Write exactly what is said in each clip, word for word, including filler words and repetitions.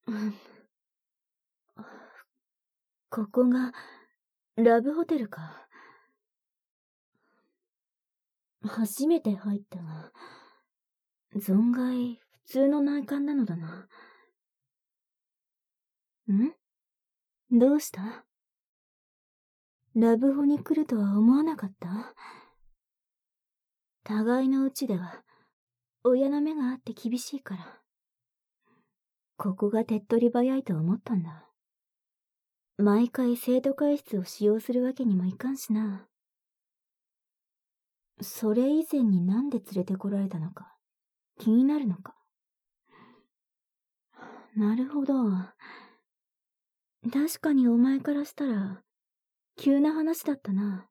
うん。ここが、ラブホテルか。初めて入ったが、存外、普通の内観なのだな。ん？どうした？ラブホに来るとは思わなかった？互いのうちでは、親の目があって厳しいから。ここが手っ取り早いと思ったんだ。毎回生徒会室を使用するわけにもいかんしな。それ以前になんで連れてこられたのか、気になるのか。なるほど。確かにお前からしたら、急な話だったな。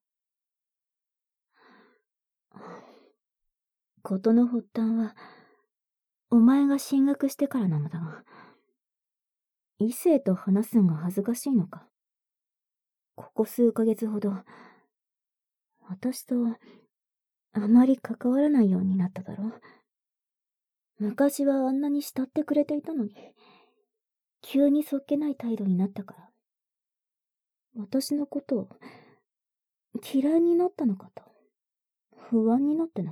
事の発端は、お前が進学してからなのだが、異性と話すのが恥ずかしいのか。ここ数ヶ月ほど、私とあまり関わらないようになっただろ。昔はあんなに慕ってくれていたのに、急にそっけない態度になったから、私のことを嫌いになったのかと、不安になっての。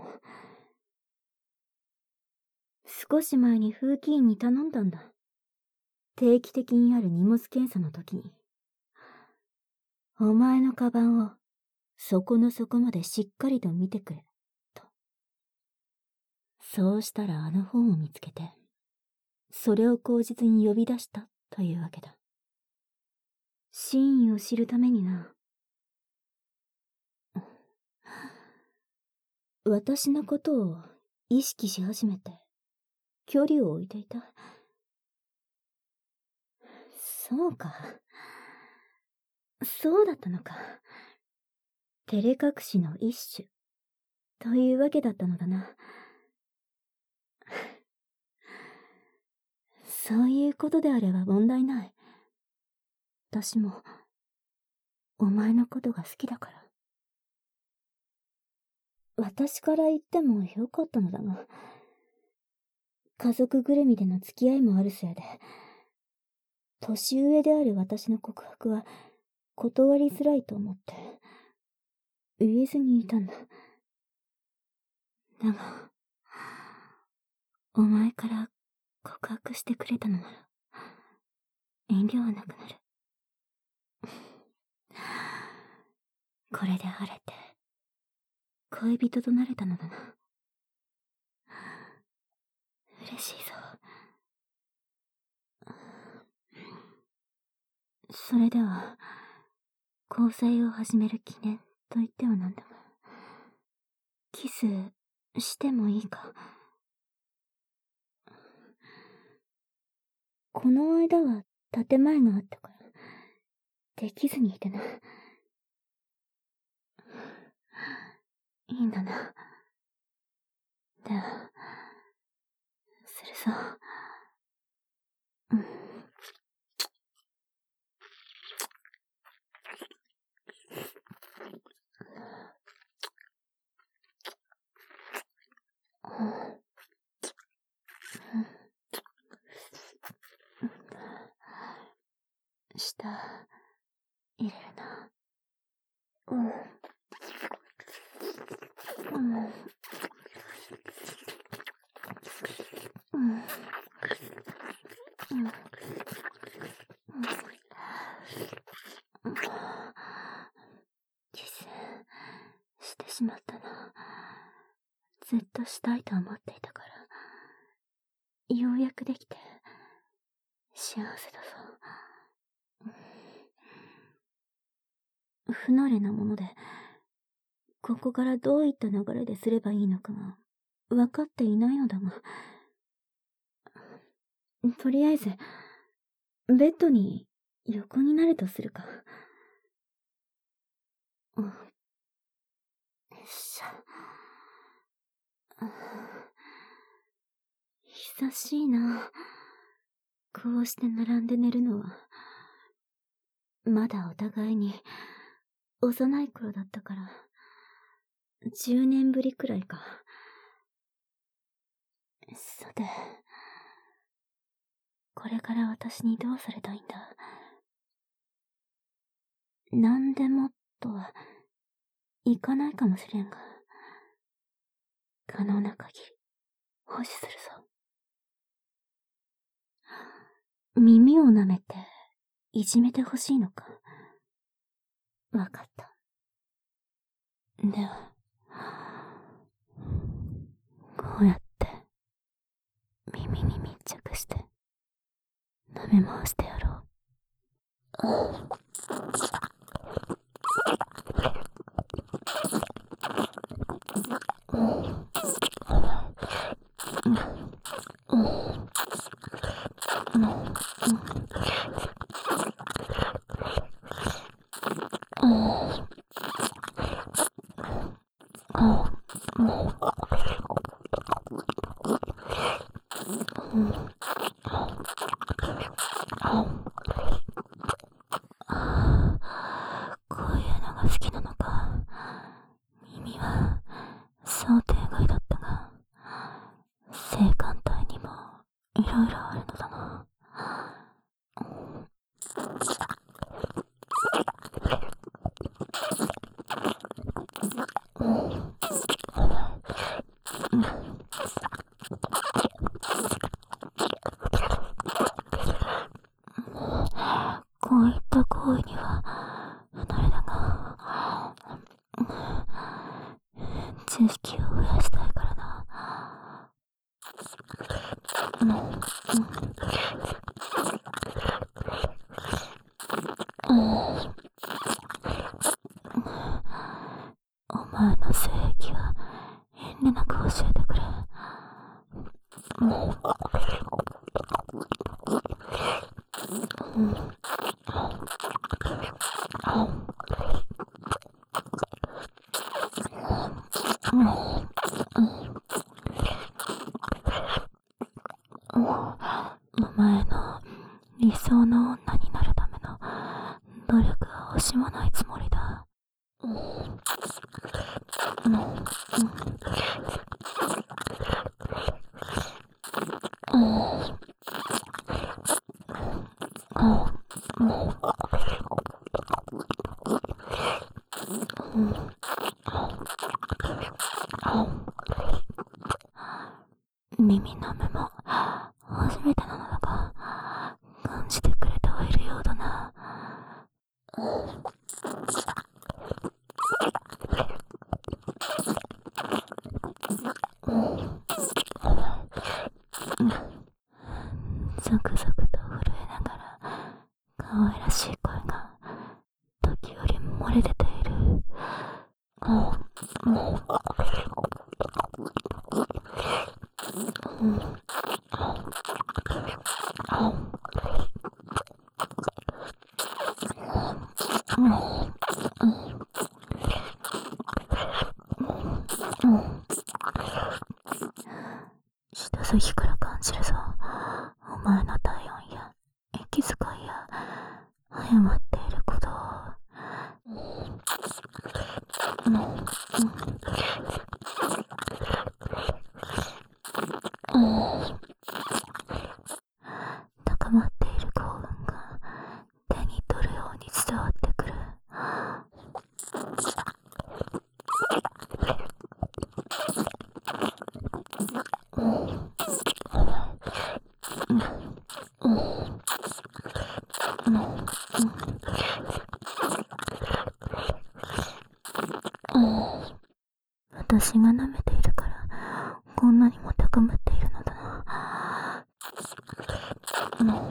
少し前に風紀委員に頼んだんだ。定期的にある荷物検査の時に。お前のカバンを、底の底までしっかりと見てくれ、と。そうしたらあの本を見つけて、それを口実に呼び出したというわけだ。真意を知るためにな。私のことを意識し始めて、距離を置いていた。そうか。そうだったのか。照れ隠しの一種、というわけだったのだな。そういうことであれば問題ない。私も、お前のことが好きだから。私から言ってもよかったのだが、家族ぐるみでの付き合いもあるせいで、年上である私の告白は断りづらいと思って、言えずにいたんだ。だが、お前から告白してくれたのなら、遠慮はなくなる。これで晴れて、恋人となれたのだな。嬉しいぞ。それでは、交際を始める記念と言ってはなんだが、キスしてもいいか。この間は建前があったから、できずにいてな。いいんだな。では、するぞ。うん。舌、入れるな。うん。うん。うん。うん。キスしてしまったな。ずっとしたいと思っていたから、ようやくできて幸せだぞ。不慣れなもので、ここからどういった流れですればいいのかが分かっていないのだが、とりあえずベッドに横になるとするか。よっしゃ。久しいな。こうして並んで寝るのは。まだお互いに幼い頃だったから、じゅうねんぶりくらいか。さて、 これから私にどうされたいんだ。何でもとはいかないかもしれんが、可能な限り保持するぞ。耳を舐めていじめてほしいのか。わかった。では、こうやって耳に密着して舐め回してやろう。こういうのが好きなのか。耳は想定外だったが、性感帯にもいろいろあるのだな。こういった行為には不慣れだが、知識を増やしたいからな。うんうんうんお前の性癖は遠慮なく教えてくれ。うんうんお前の理想の女になるための努力は惜しまないつもりだ。うんうん耳の目も初めてなのだが、感じてくれてはいるようだな。ゾクゾクと震えながら可愛らしい声が時折漏れ出ている。うんうん舌先から感じるぞ。お前の体温や息遣いや謝っていることを。うんうんうん高まっている興奮が手に取るように伝わってくる。私が舐めているからこんなにも高まっているのだな。うんうん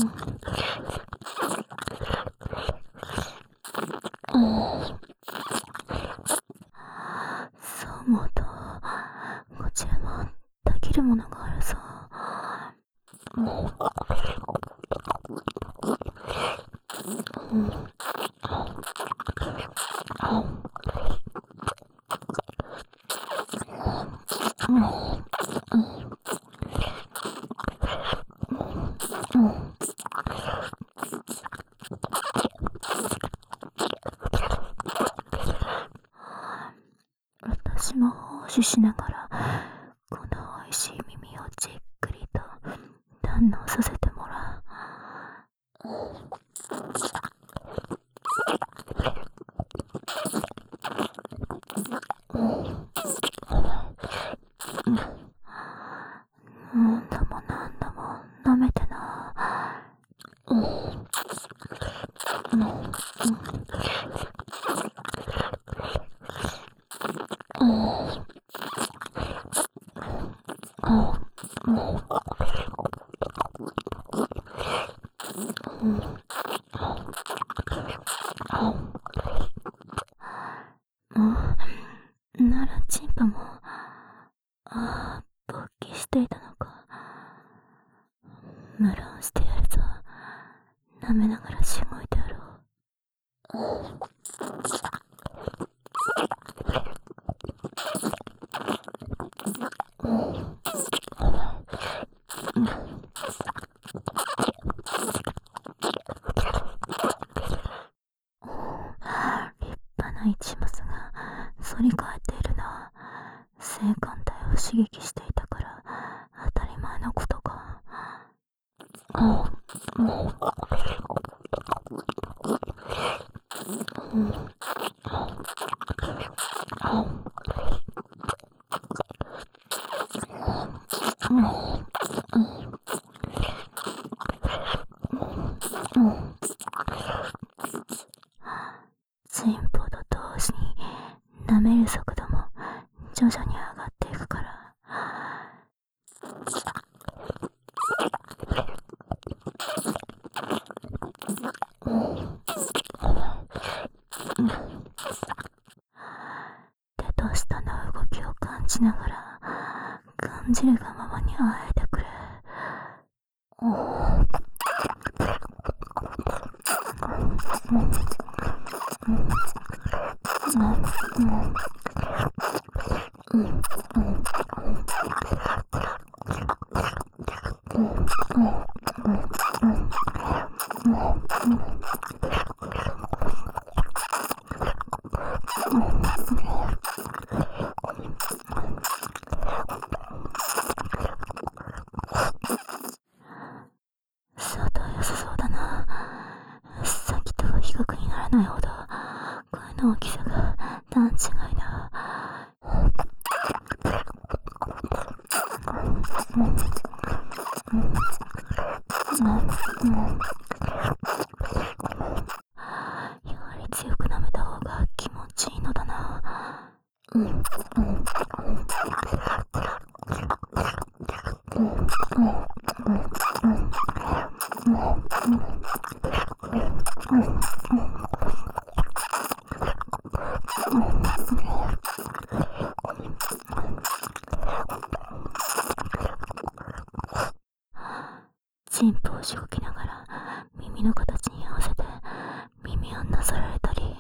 そう思うとこちらもたぎるものがあるぞ。うんうん私も奉仕しながらこの美味しい耳をじっくりと堪能させてもらならチンパも、ああ、勃起していたのか。無論してやるぞ。舐めながらしごいてやろう。立派な一マスが反り返っているな。性感帯を刺激していたから当たり前のことか。進歩と同時に舐める速度も徐々に上がっていくから。手と舌の動きを感じながら感じるがままにあえてくれ。相当良さそうだな。さっきとは比較にならないほど声の大きさが段違いだ。やはり強く舐めた方が気持ちいいのだな。チンポをしごきながら耳の形に合わせて耳をなぞられたり、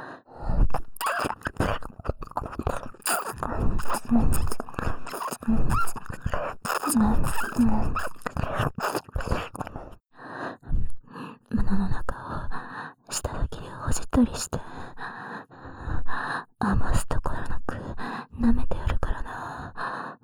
胸の中を下だけでほじったりして余すところなく舐めてやるからな。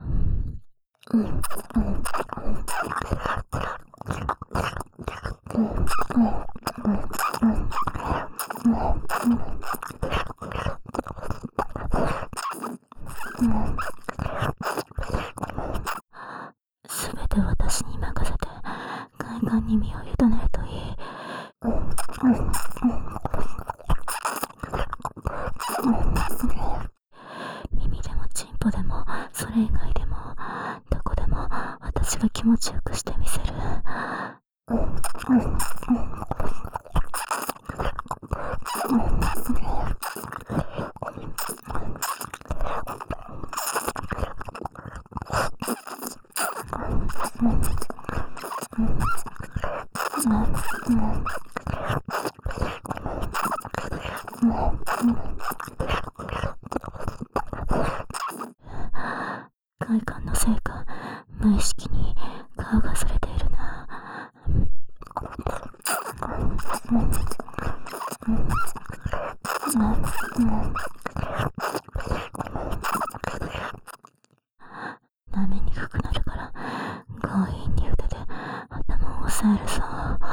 すべて私に任せて快感に身を委ねるといい。耳でもチンポでもそれ以外でもどこでも私が気持ちよくしてみせる。快感のせいか無意識に顔がそれているな。舐めにくくなるから強引に腕で頭を押さえるぞ。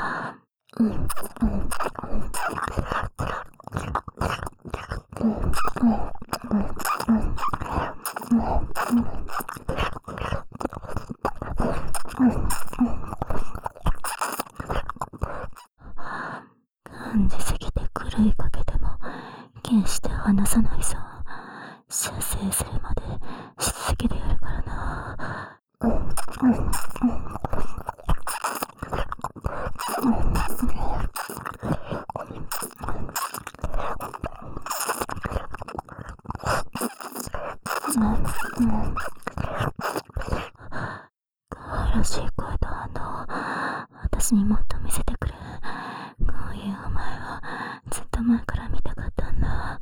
感じすぎて狂いかけても決して離さないぞ。射精するまでし続けてやるからな。 らしい声と反応を私にもっと見せてくれ。こういうお前をずっと前から見たかったんだ。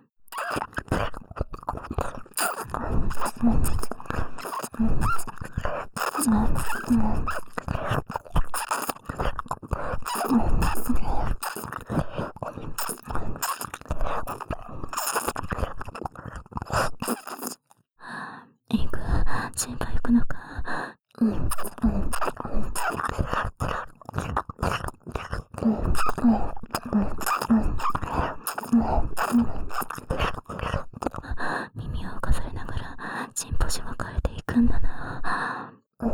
インク、心配行くのか。うんうん耳を侵されながらチンポジも変えていくんだな。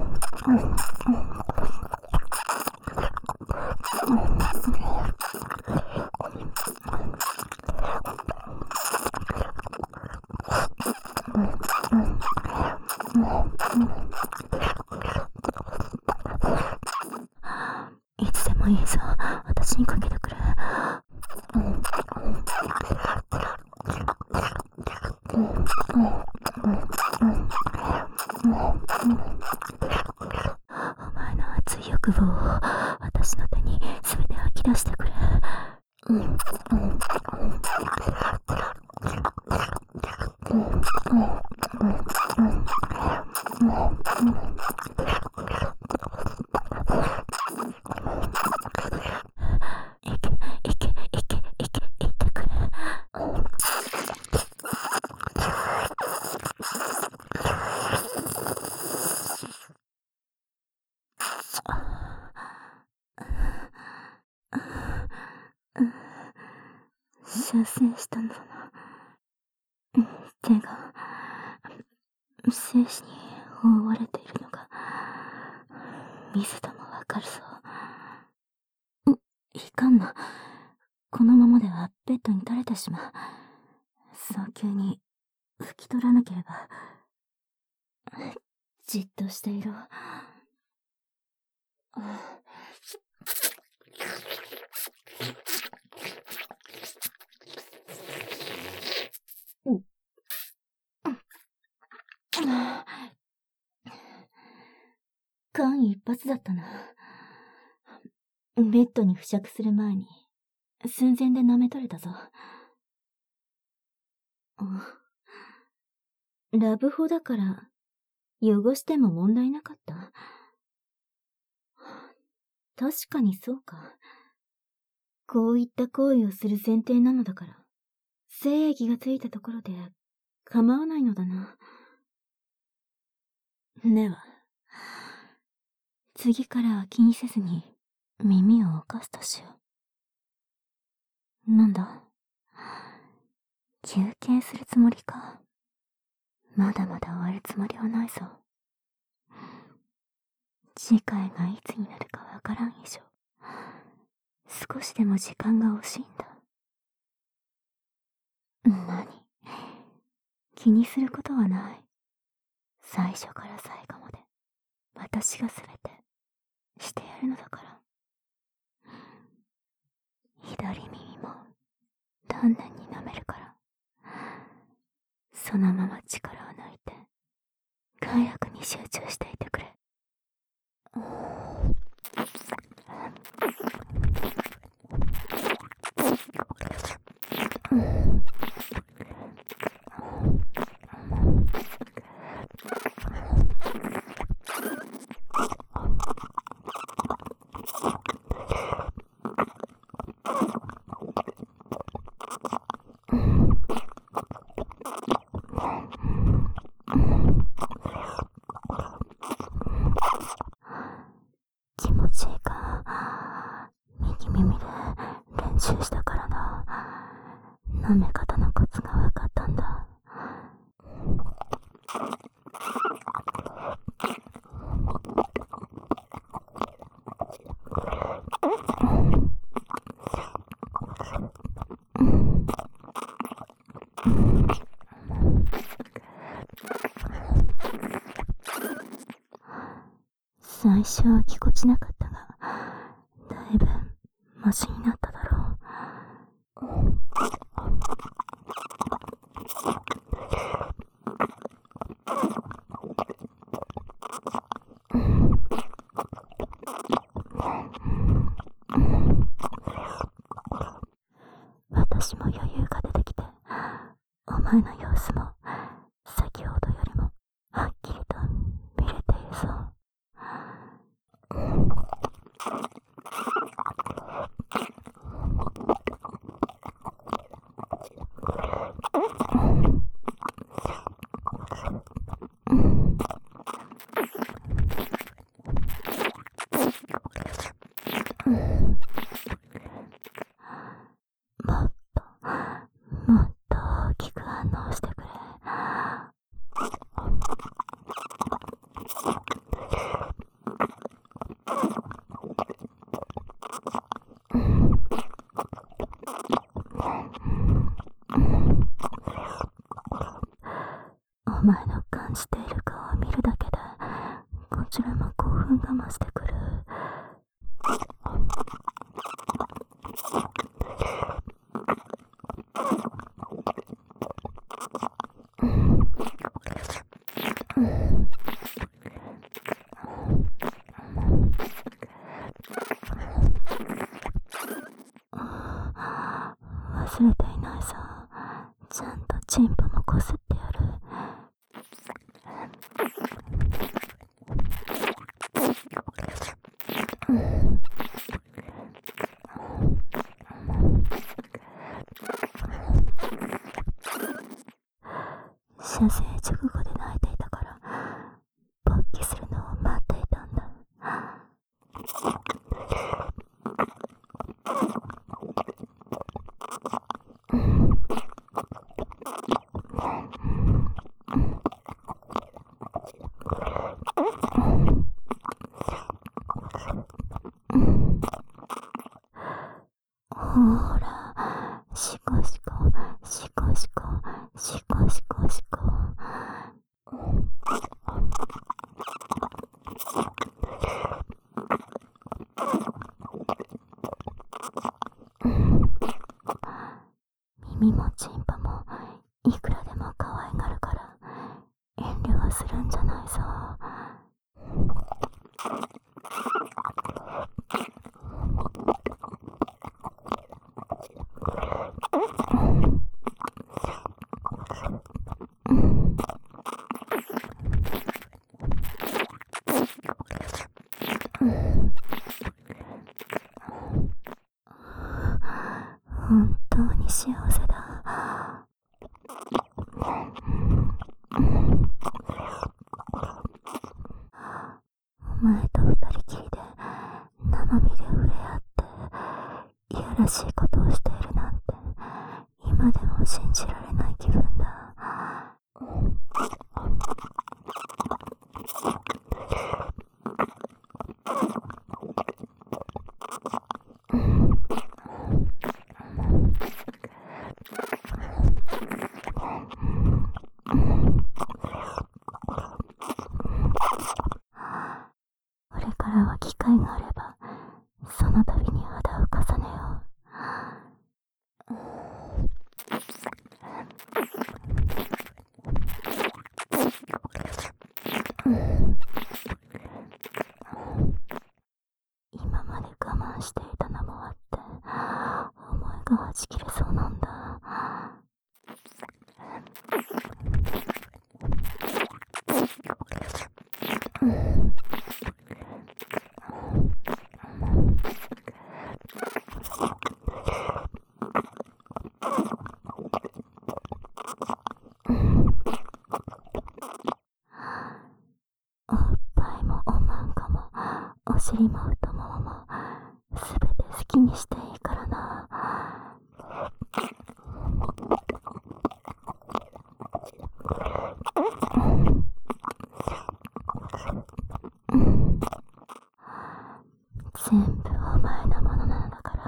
いつでもいいぞ、私にかけてくれ。お前の熱い欲望を私の手に全て吐き出してくれ。いけいけいけいけいってくれ。射精したんだな。手が精子に覆われているのが水ともわかるぞ。いかんな。このままではベッドに垂れてしまう。早急に拭き取らなければ。じっとしていろ。間一髪だったな。ベッドに付着する前に寸前で舐め取れたぞ。ラブホだから汚しても問題なかった。確かにそうか。こういった行為をする前提なのだから、精液がついたところで構わないのだな。では、次からは気にせずに耳を動かすとしよう。なんだ、休憩するつもりか。まだまだ終わるつもりはないぞ。次回がいつになるかわからん以上、少しでも時間が惜しいんだ。何、気にすることはない。最初から最後まで私がすべてしてやるのだから。左耳も丹念に舐めるから、そのまま力を抜いて快楽に集中していてくれ。気持ちいいか。右耳で練習したからな。舐め方のコツが分かったんだ。 最初はぎこちなかったが、だいぶマシになっただろう。私も余裕が出てきて、お前の様子も先ほどよりもはっきりと見れているぞ。もっともっと大きく反応してくれ。お前の感じている顔を見るだけで、こちらも興奮が増してくる。忘れていないぞ。ちゃんとチンポもこすってやる。射精直後で泣いていたから、勃起するのを待っていたんだ。ほら、シコシコ、シコシコ、シコシコシコ。耳もチンパもいくらでも可愛がるから、遠慮はするんじゃないぞ。本当に幸せだ。お前と二人きりで生身で触れ合っていやらしいことをしているなんて、今でも信じられない気分だ。これからは機会があれば、その度に肌を重ねよう。今まで我慢していたのもあって、思いがはち切れそうなんだ。おっぱいもおまんこもお尻も太もももすべて好きにしていいからな。全部お前のものなのだから。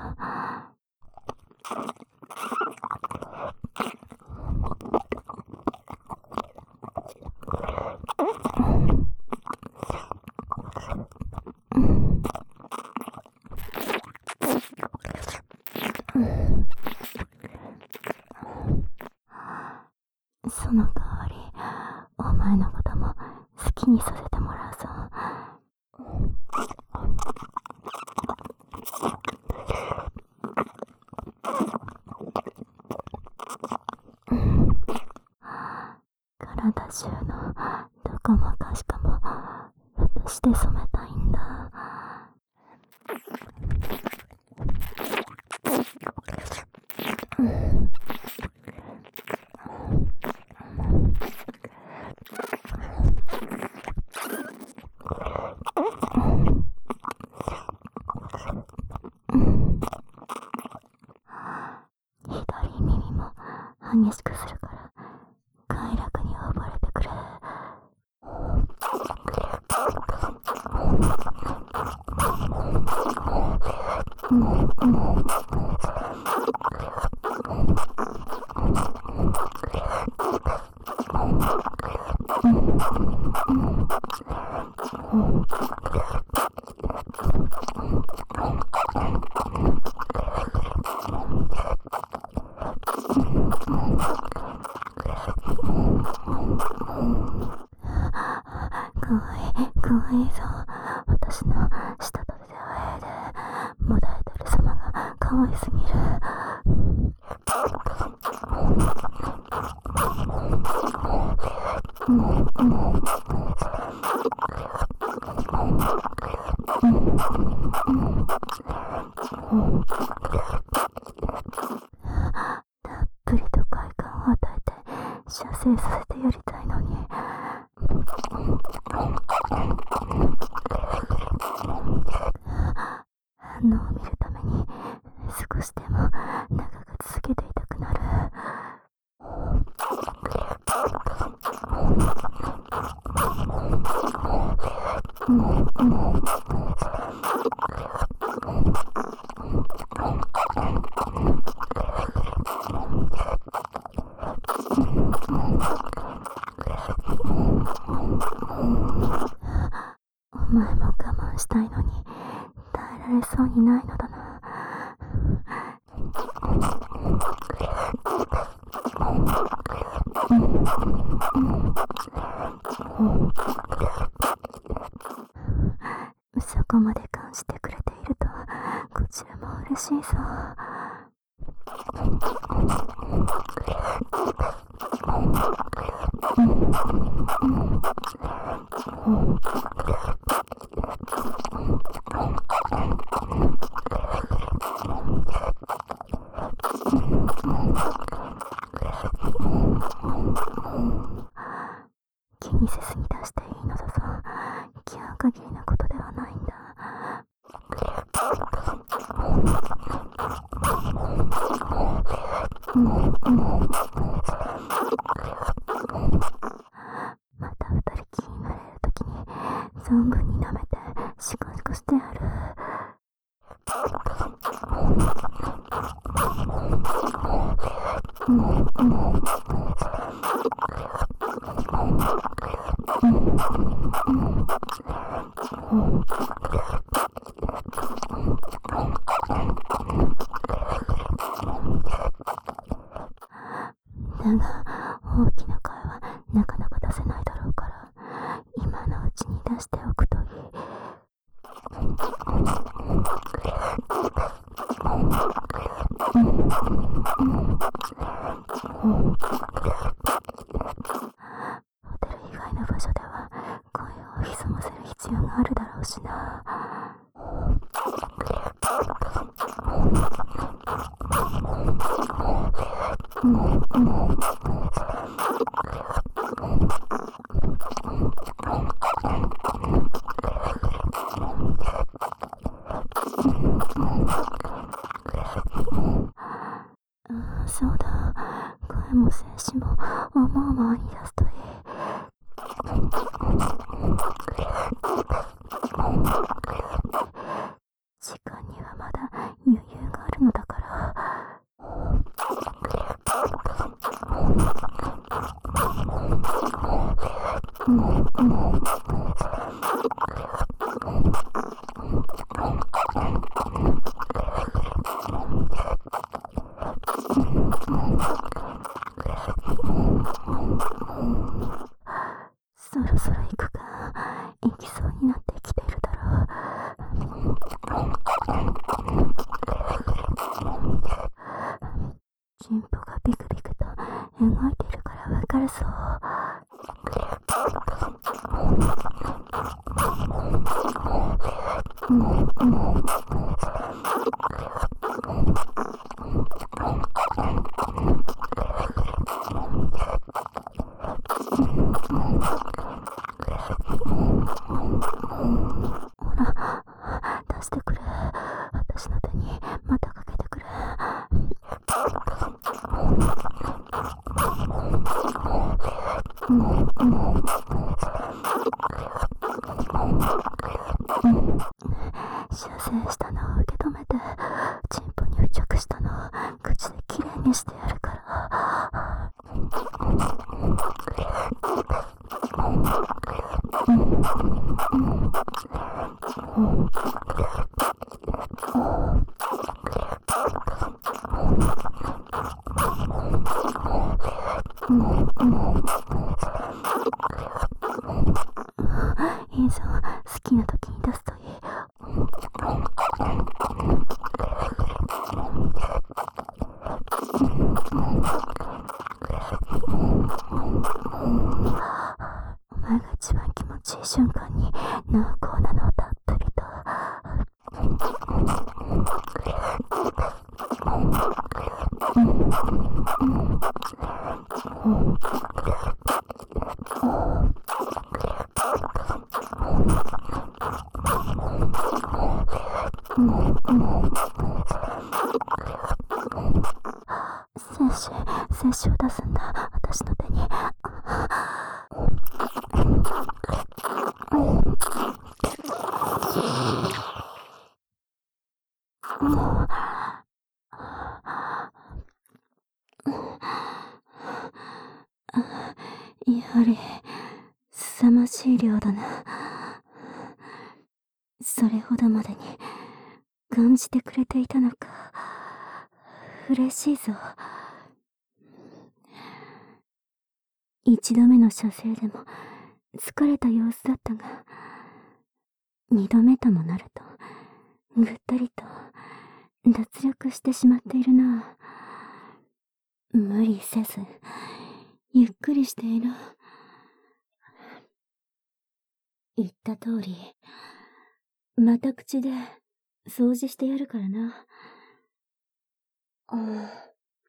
かわいい、かわいいぞ。私の舌と手をでもだえてる様がかわいすぎる。たっぷりと快感を与えて射精させてやりたいのに。反応を見るために少しでも長く続けていたくなる。お前も我慢したいのに耐えられそうにないのだな。そこまで感じてくれているとこちらも嬉しいぞ。気にせずに出していいのだぞ。気合う限りのことではないんだ。また二人きりになれるときに存分に舐めてシコシコしてやる。だが大きな声はなかなか出せないだろうから今のうちに出しておくといい。ホテル以外の場所では声を潜ませる必要があるだろうしな。そうだ、声も静止も思うままに出すといい。時間にはまだ余裕があるのだから。そろそろ行くか。行きそうになってきているだろう。チンポがビクビクと動いているからわかるぞ。ほら、出してくれ。私の手にまたかけてくれ。射精したのを受け止めて。 いいぞ、好きな時に出すといい。お前が一番気持ちいい瞬間に濃厚なのをたっぷりと。精子、精子を出すんだ、私の手に。やはり凄まじい量だな。それほどまでに感じてくれていたのか。嬉しいぞ。一度目の射精でも疲れた様子だったが、二度目ともなるとぐったりと脱力してしまっているな。無理せずゆっくりしていろ。言った通り、また口で掃除してやるからな。ああ。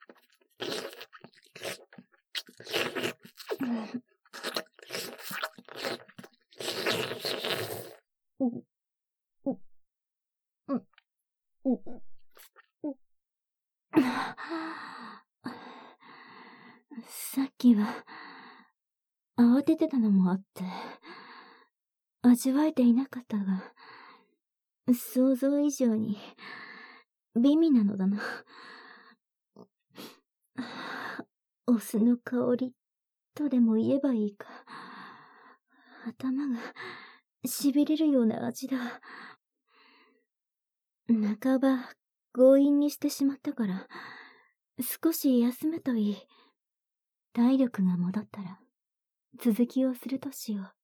さっきは慌ててたのもあって味わえていなかったが、想像以上に美味なのだな。お酢の香りとでも言えばいいか。頭がしびれるような味だ。半ば強引にしてしまったから少し休むといい。体力が戻ったら続きをするとしよう。